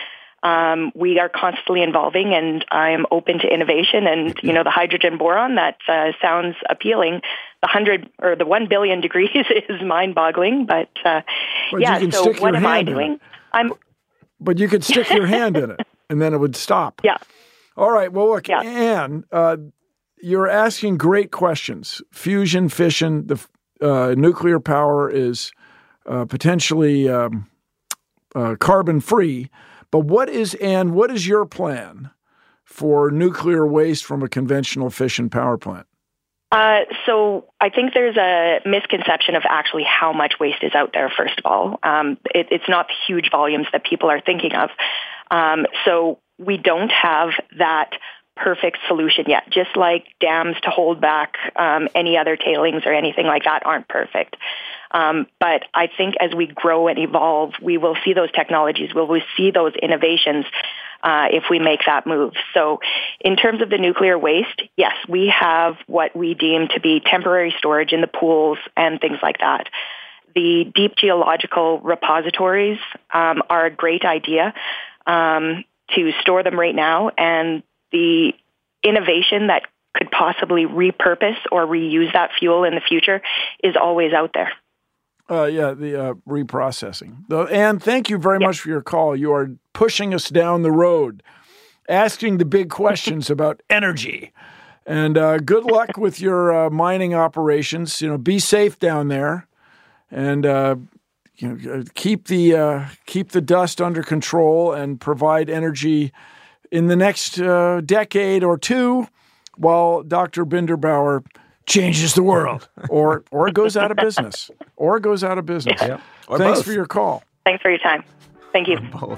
S11: Um, we are constantly evolving, and I'm open to innovation. And, you know, the hydrogen boron, that uh, sounds appealing. The hundred or the one billion degrees is mind-boggling, but, uh,
S2: but
S11: yeah.
S2: You can
S11: so
S2: stick
S11: what
S2: your
S11: am
S2: hand
S11: I
S2: in
S11: doing?
S2: It.
S11: I'm.
S2: But you could stick your hand in it, and then it would stop.
S11: Yeah.
S2: All right. Well, look,
S11: yeah.
S2: Anne, uh, you're asking great questions. Fusion, fission, the uh, nuclear power is uh, potentially um, uh, carbon-free. But what is, Anne, what is your plan for nuclear waste from a conventional fission power plant?
S11: Uh, so I think there's a misconception of actually how much waste is out there, first of all. Um, it, it's not the huge volumes that people are thinking of. Um, so we don't have that perfect solution yet, just like dams to hold back um, any other tailings or anything like that aren't perfect. Um, but I think as we grow and evolve, we will see those technologies, we will see those innovations uh, if we make that move. So in terms of the nuclear waste, yes, we have what we deem to be temporary storage in the pools and things like that. The deep geological repositories um, are a great idea um, to store them right now, and the innovation that could possibly repurpose or reuse that fuel in the future is always out there.
S2: Uh, yeah, the uh, reprocessing. Uh, Anne, thank you very yeah. much for your call. You are pushing us down the road, asking the big questions about energy. And uh, good luck with your uh, mining operations. You know, be safe down there, and uh, you know, keep the uh, keep the dust under control and provide energy in the next uh, decade or two, while Doctor Binderbauer changes the world, or or goes out of business, or goes out of business.
S6: Yeah.
S2: Thanks
S6: both.
S2: for your call.
S11: Thanks for your time. Thank you.
S6: Both.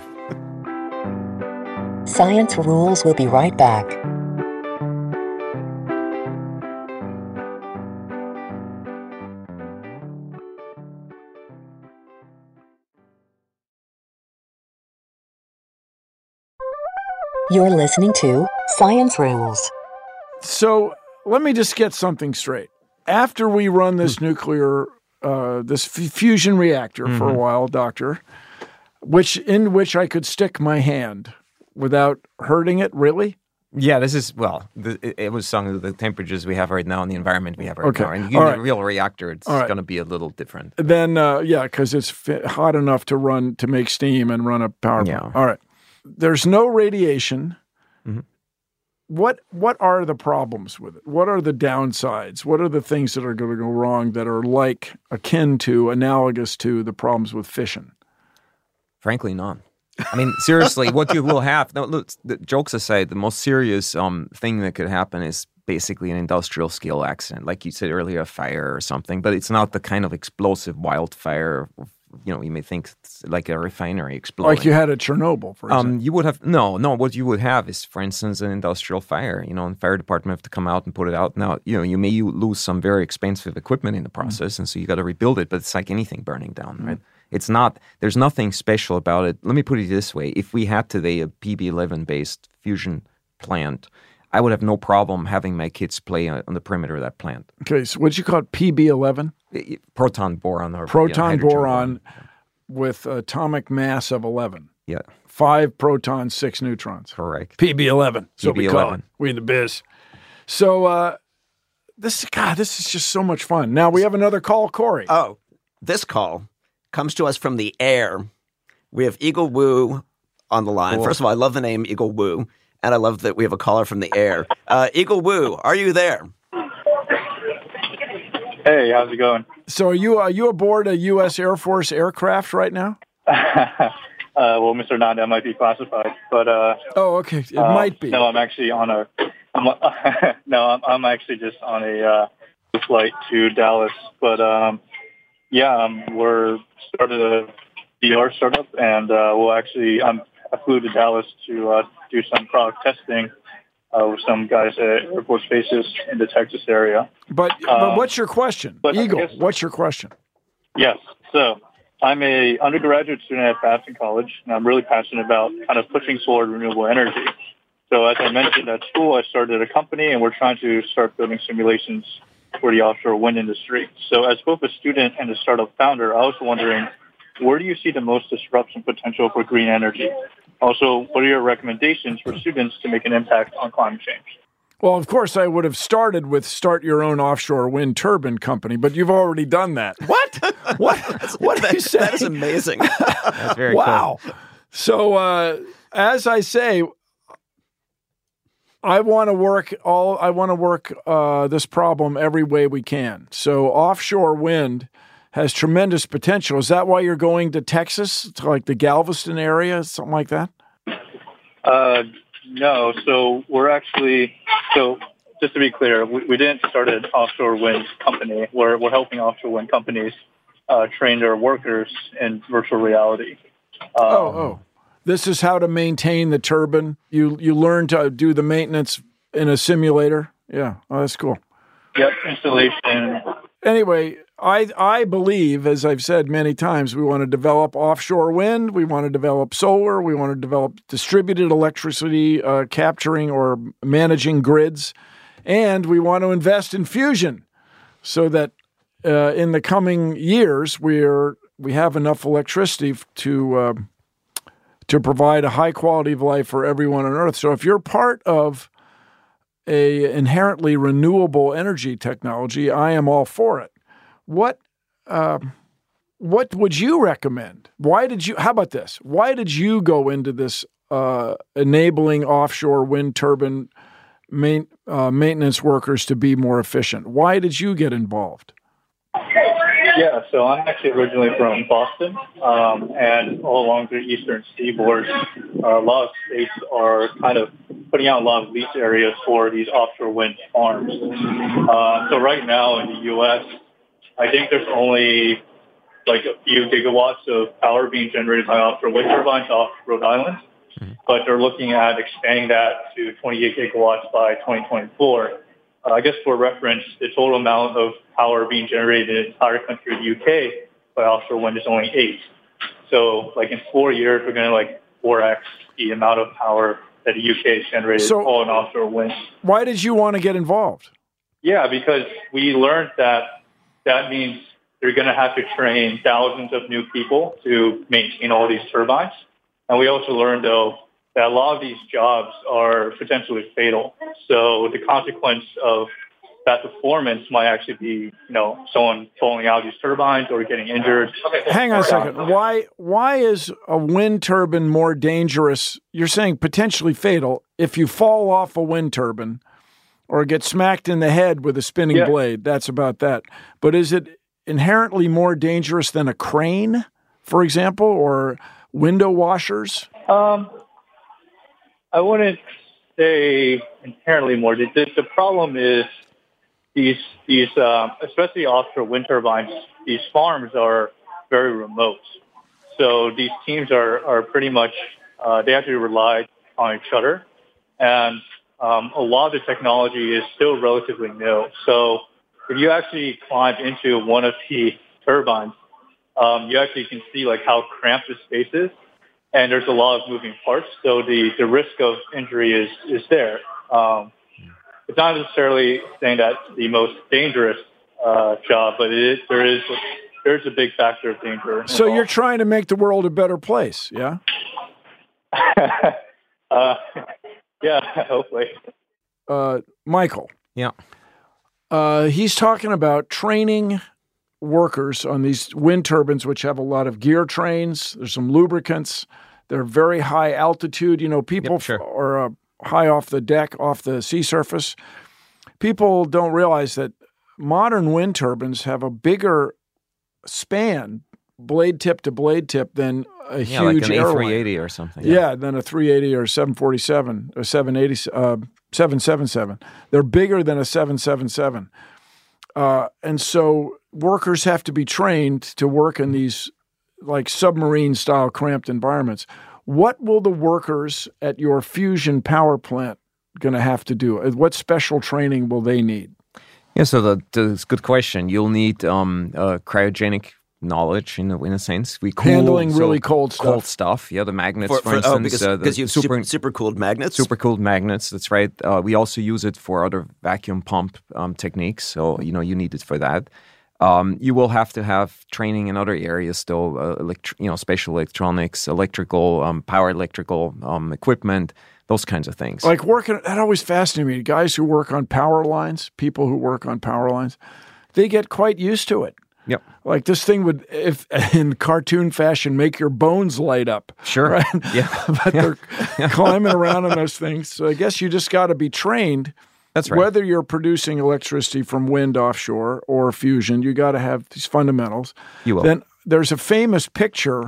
S9: Science Rules will be right back. You're listening to Science Rules.
S2: So let me just get something straight. After we run this nuclear, uh, this f- fusion reactor mm-hmm. for a while, Doctor, which in which I could stick my hand without hurting it, really?
S7: Yeah, this is, well, the, it, it was some of the temperatures we have right now in the environment we have right
S2: okay.
S7: now. And in
S2: right.
S7: a real reactor, it's
S2: right.
S7: going to be a little different.
S2: Then, uh, yeah, because it's fi- hot enough to run, to make steam and run a power plant.
S7: Yeah.
S2: All right. There's no radiation.
S7: Mm-hmm.
S2: What what are the problems with it? What are the downsides? What are the things that are going to go wrong that are like, akin to, analogous to the problems with fission?
S7: Frankly, none. I mean, seriously, what you will have, no, look, the jokes aside, the most serious um, thing that could happen is basically an industrial scale accident. Like you said earlier, a fire or something, but it's not the kind of explosive wildfire. You know, you may think it's like a refinery exploding.
S2: Like you had at Chernobyl, for example.
S7: Um, you would have, no, no, what you would have is, for instance, an industrial fire. You know, and the fire department have to come out and put it out. Now, you know, you may lose some very expensive equipment in the process, mm-hmm. and so you got to rebuild it, but it's like anything burning down, mm-hmm. right? It's not, there's nothing special about it. Let me put it this way. If we had today a P B eleven-based fusion plant, I would have no problem having my kids play on the perimeter of that plant.
S2: Okay, so what'd you call it, P B eleven?
S7: Proton boron. Or,
S2: Proton
S7: yeah,
S2: boron,
S7: boron
S2: with atomic mass of eleven.
S7: Yeah.
S2: Five protons, six neutrons.
S7: Correct.
S2: P B eleven. So
S7: P B
S2: we call
S7: eleven.
S2: it. We in the biz. So uh, this, God, this is just so much fun. Now we have another call, Corey.
S6: Oh, this call comes to us from the air. We have Eagle Woo on the line.
S7: Cool.
S6: First of all, I love the name Eagle Woo, and I love that we have a caller from the air. Uh, Eagle Woo, are you there?
S12: Hey, how's it going?
S2: So are you are you aboard a U S Air Force aircraft right now?
S12: uh, well, Mister Nanda might be classified, but uh,
S2: oh, okay, it
S12: uh,
S2: might be.
S12: No, I'm actually on a. I'm, no, I'm, I'm actually just on a uh, flight to Dallas, but um, yeah, um, we're started a D R startup, and uh, we'll actually. I'm, I flew to Dallas to uh, do some product testing. Uh, with some guys at Air Force bases in the Texas area.
S2: But,
S12: um,
S2: but what's your question? Eagle, guess, what's your question?
S12: Yes. So I'm a undergraduate student at Babson College, and I'm really passionate about kind of pushing forward renewable energy. So as I mentioned at school, I started a company, and we're trying to start building simulations for the offshore wind industry. So as both a student and a startup founder, I was wondering, where do you see the most disruption potential for green energy? Also, what are your recommendations for students to make an impact on climate change?
S2: Well, of course, I would have started with start your own offshore wind turbine company, but you've already done that. What? What? What
S6: that,
S2: are you saying?
S6: That is amazing.
S7: That's very
S2: wow.
S7: cool.
S2: So, uh, as I say, I want to work all. I want to work uh, this problem every way we can. So, offshore wind has tremendous potential. Is that why you're going to Texas, to like the Galveston area, something like that?
S12: Uh, no. So we're actually so. Just to be clear, we, we didn't start an offshore wind company. We're we're helping offshore wind companies uh, train their workers in virtual reality. Um,
S2: oh, oh. This is how to maintain the turbine. You you learn to do the maintenance in a simulator. Yeah, oh, that's cool.
S12: Yep, installation.
S2: Anyway, I I believe, as I've said many times, we want to develop offshore wind. We want to develop solar. We want to develop distributed electricity uh, capturing or managing grids, and we want to invest in fusion, so that uh, in the coming years we're we have enough electricity to. Uh, to provide a high quality of life for everyone on Earth. So if you're part of a inherently renewable energy technology, I am all for it. What uh, what would you recommend? Why did you, how about this? Why did you go into this uh, enabling offshore wind turbine main, uh, maintenance workers to be more efficient? Why did you get involved?
S12: Yeah, so I'm actually originally from Boston, um, and all along the eastern seaboard, uh, a lot of states are kind of putting out a lot of lease areas for these offshore wind farms. Uh, so right now in the U S, I think there's only like a few gigawatts of power being generated by offshore wind turbines off Rhode Island, but they're looking at expanding that to twenty-eight gigawatts by twenty twenty-four. Uh, I guess for reference, the total amount of power being generated in the entire country of the U K by offshore wind is only eight. So, like in four years, we're going to like four X the amount of power that the U K has generated
S2: so,
S12: all in offshore wind.
S2: Why did you want to get involved?
S12: Yeah, because we learned that that means they're going to have to train thousands of new people to maintain all these turbines. And we also learned, though, that a lot of these jobs are potentially fatal. So the consequence of that performance might actually be, you know, someone falling out of these turbines or getting injured.
S2: Hang on a second. Why why is a wind turbine more dangerous? You're saying potentially fatal if you fall off a wind turbine or get smacked in the head with a spinning yeah. blade. That's about that. But is it inherently more dangerous than a crane, for example, or window washers?
S12: Um. I wouldn't say inherently more. The, the, the problem is these, these uh, especially offshore wind turbines, these farms are very remote. So these teams are, are pretty much, uh, they have to rely on each other. And um, a lot of the technology is still relatively new. So if you actually climb into one of the turbines, um, you actually can see like how cramped the space is. And there's a lot of moving parts, so the, the risk of injury is, is there. Um, it's not necessarily saying that's the most dangerous uh, job, but it is, there is there's a big factor of danger involved.
S2: So you're trying to make the world a better place, yeah?
S12: uh, yeah, hopefully.
S2: Uh, Michael.
S7: Yeah.
S2: Uh, he's talking about training workers on these wind turbines, which have a lot of gear trains. There's some lubricants. They're very high altitude. You know, people
S7: yep, sure.
S2: are uh, high off the deck, off the sea surface. People don't realize that modern wind turbines have a bigger span, blade tip to blade tip, than a
S7: yeah,
S2: huge
S7: like an
S2: airline.
S7: A three eighty or something.
S2: Yeah.
S7: yeah,
S2: than a three eighty or seven forty-seven or seven eighty, uh, seven seventy-seven. They're bigger than a seven seventy-seven. Uh, and so workers have to be trained to work in these like submarine-style cramped environments. What will the workers at your fusion power plant going to have to do? What special training will they need?
S7: Yeah, so the, that's a good question. You'll need um, uh, cryogenic knowledge in a, in a sense. We cool,
S2: handling
S7: so
S2: really cold stuff.
S7: Cold stuff. Yeah, the magnets, for, for, for instance.
S6: Oh, because,
S7: uh,
S6: because you have
S7: super,
S6: super, super cooled magnets?
S7: Super cooled magnets, that's right. Uh, we also use it for other vacuum pump um, techniques. So, you know, you need it for that. Um, you will have to have training in other areas, though, uh, elect- you know, special electronics, electrical, um, power electrical um, equipment, those kinds of things.
S2: Like working, that always fascinated me. Guys who work on power lines, people who work on power lines, they get quite used to it.
S7: Yep.
S2: Like this thing would, if in cartoon fashion, make your bones light up.
S7: Sure.
S2: Right?
S7: Yeah.
S2: But they're climbing around on those things. So I guess you just got to be trained.
S7: That's right.
S2: Whether you're producing electricity from wind offshore or fusion, you got to have these fundamentals.
S7: You will.
S2: Then there's a famous picture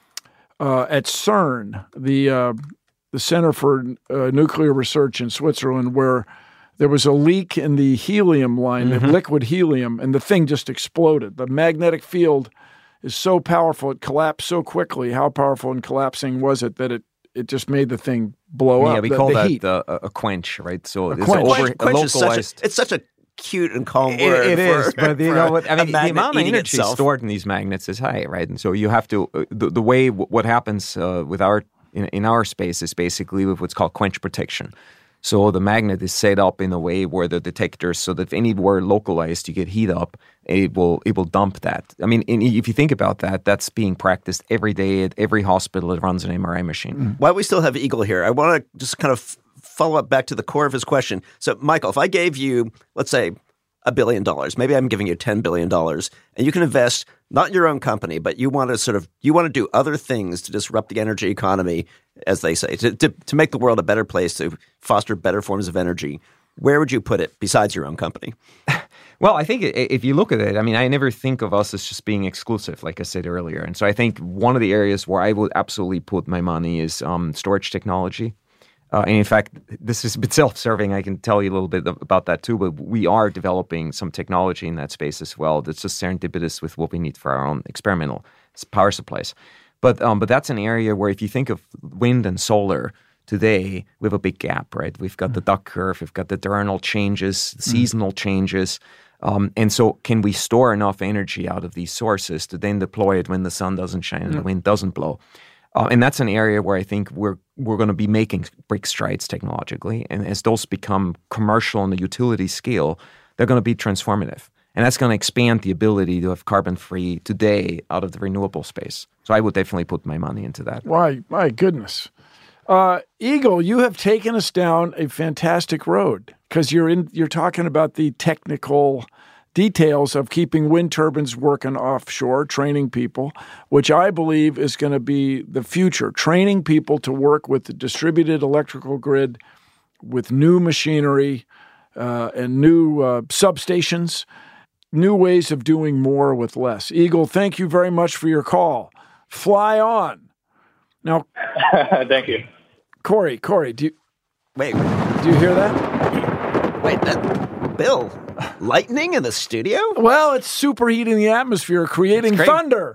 S2: uh, at CERN, the uh, the Center for uh, Nuclear Research in Switzerland, where there was a leak in the helium line,
S7: Mm-hmm.
S2: the liquid helium, and the thing just exploded. The magnetic field is so powerful, it collapsed so quickly. How powerful and collapsing was it that it, it just made the thing blow up?
S7: Yeah, we
S2: the,
S7: call
S2: the
S7: that
S2: heat.
S7: uh, a quench, right? So it's
S2: quench.
S7: over
S6: Quench, quench
S7: a
S6: is such a,
S7: localized.
S6: it's such a cute and calm
S7: It-
S6: word.
S7: it is,
S6: for,
S7: but you
S6: for
S7: know what? I
S6: a
S7: mean, the
S6: magnet
S7: amount of
S6: eating
S7: energy
S6: itself.
S7: stored in these magnets is high, right? And so you have to uh, the, the way w- what happens uh, with our in, in our space is basically with what's called quench protection. So the magnet is set up in a way where the detectors, so that if anywhere localized you get heat up, it will it will dump that. I mean, in, if you think about that, that's being practiced every day at every hospital that runs an M R I machine.
S6: While we still have Eagle here, I want to just kind of follow up back to the core of his question. So, Michael, if I gave you, let's say, a billion dollars, maybe I'm giving you ten billion dollars, and you can invest not in your own company, but you want to sort of you want to do other things to disrupt the energy economy, as they say, to, to to make the world a better place, to foster better forms of energy. Where would you put it besides your own company?
S7: Well, I think if you look at it, I mean, I never think of us as just being exclusive, like I said earlier. And so I think one of the areas where I would absolutely put my money is um, storage technology. Uh, and in fact, this is a bit self-serving. I can tell you a little bit about that too, but we are developing some technology in that space as well that's just serendipitous with what we need for our own experimental power supplies. But um, but that's an area where if you think of wind and solar today, we have a big gap, right? We've got the duck curve, we've got the diurnal changes, the seasonal changes. Um, and so can we store enough energy out of these sources to then deploy it when the sun doesn't shine and the wind doesn't blow? Uh, and that's an area where I think we're we're going to be making big strides technologically. And as those become commercial on the utility scale, they're going to be transformative. And that's going to expand the ability to have carbon-free today out of the renewable space. So I would definitely put my money into that.
S2: Why, my goodness. Uh, Eagle, you have taken us down a fantastic road because you're in. You're talking about the technical details of keeping wind turbines working offshore, training people, which I believe is going to be the future, training people to work with the distributed electrical grid, with new machinery uh, and new uh, substations, new ways of doing more with less. Eagle, thank you very much for your call. Fly on. Now,
S12: thank you.
S2: Corey, Corey, do you,
S6: Wait,
S2: do you hear that?
S6: wait, that Bill, lightning in the studio?
S2: Well, it's superheating the atmosphere, creating thunder.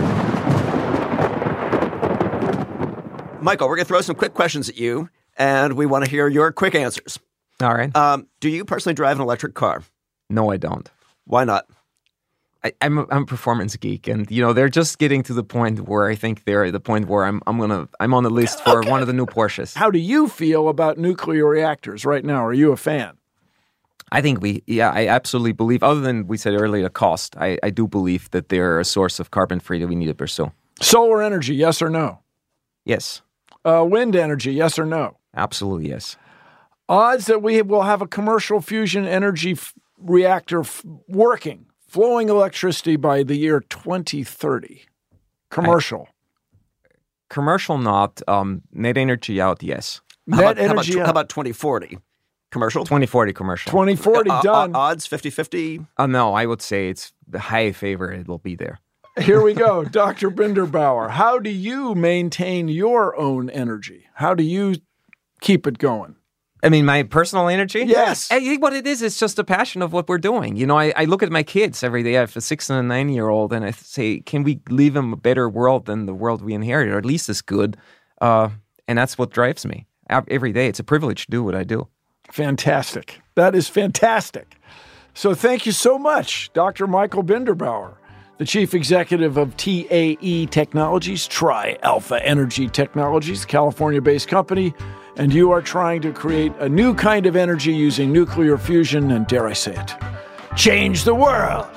S6: Michael, we're going to throw some quick questions at you, and we want to hear your quick answers.
S7: All right.
S6: Um, do you personally drive an electric car?
S7: No, I don't.
S6: Why not?
S7: I, I'm a, I'm a performance geek, and you know they're just getting to the point where I think they're at the point where I'm I'm gonna I'm on the list for
S2: Okay.
S7: one of the new Porsches.
S2: How do you feel about nuclear reactors right now? Are you a fan?
S7: I think we yeah I absolutely believe. Other than we said earlier, the cost, I, I do believe that they're a source of carbon free that we need to pursue.
S2: Solar energy, yes or no?
S7: Yes,
S2: Uh, wind energy, yes or no?
S7: absolutely yes.
S2: Odds that we will have a commercial fusion energy f- reactor f- working, flowing electricity by the year twenty thirty. Commercial.
S7: Commercial, not um, net energy out. Yes,
S6: How
S2: Net
S6: about, how about,
S2: energy.
S6: how about twenty forty? Commercial?
S7: twenty forty commercial.
S2: twenty forty
S6: Uh,
S2: done.
S6: uh, odds fifty-fifty?
S7: Uh, no, I would say it's the high favor. It will be there.
S2: Here we go. Doctor Binderbauer, how do you maintain your own energy? How do you keep it going?
S7: I mean, my personal energy?
S2: Yes.
S7: I think what it is, it's just a passion of what we're doing. You know, I, I look at my kids every day. I have a six and a nine-year-old, and I say, can we leave them a better world than the world we inherited, or at least as good? Uh, and that's what drives me. Every day, it's a privilege to do what I do.
S2: Fantastic. That is fantastic. So thank you so much, Doctor Michael Binderbauer, the Chief Executive of T A E Technologies, Tri-Alpha Energy Technologies, California-based company, and you are trying to create a new kind of energy using nuclear fusion and, dare I say it, change the world.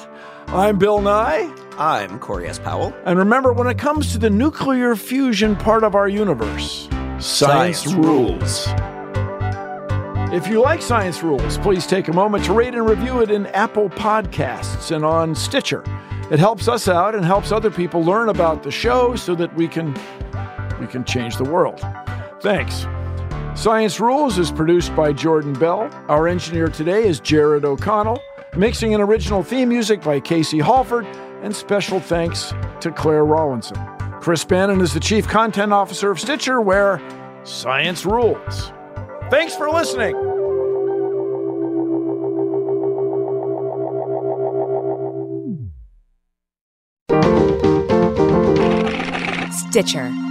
S2: I'm Bill Nye.
S6: I'm Corey S. Powell.
S2: And remember, when it comes to the nuclear fusion part of our universe, science, science rules. If you like Science Rules, please take a moment to rate and review it in Apple Podcasts and on Stitcher. It helps us out and helps other people learn about the show so that we can we can change the world. Thanks. Science Rules is produced by Jordan Bell. Our engineer today is Jared O'Connell. Mixing and original theme music by Casey Halford. And special thanks to Claire Rawlinson. Chris Bannon is the Chief Content Officer of Stitcher, where science rules. Thanks for listening.
S13: Stitcher.